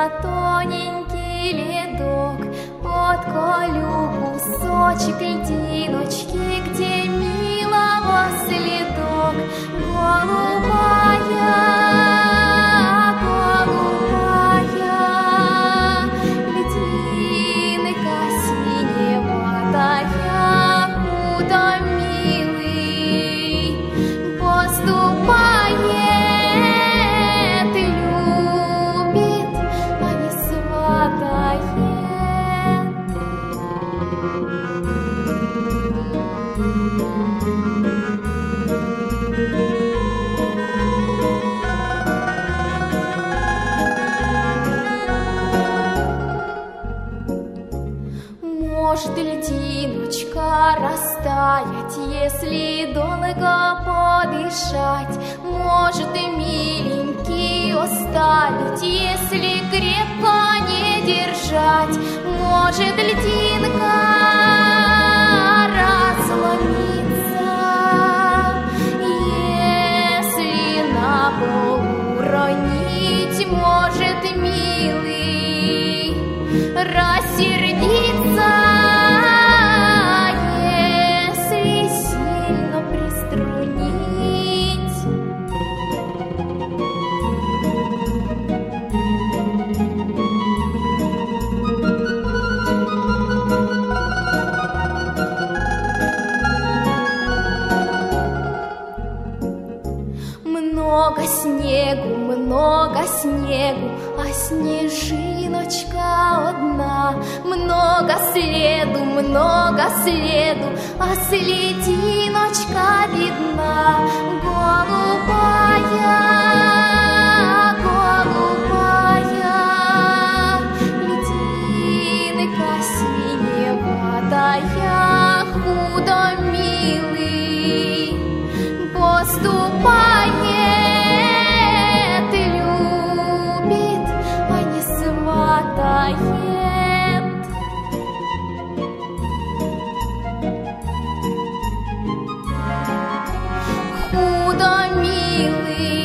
тоненький ледок, отколю кусочек льдиночки, где милого следок. Голубая, голубая, льдинка синеватая, куда милый поступает, любит, а не сватает. Может льдиночка растаять, если долго подышать? Может и миленький оставить, если крепко не держать? Может льдинка разломиться, если на пол уронить? Может милый рассердиться, если сильно приструнить? Много снегу, а снежиночка одна. Много следу, а слединочка видна. Голубая, голубая, льдинка синеватая, худо милый поступает, любит, а не сватает. Худо милый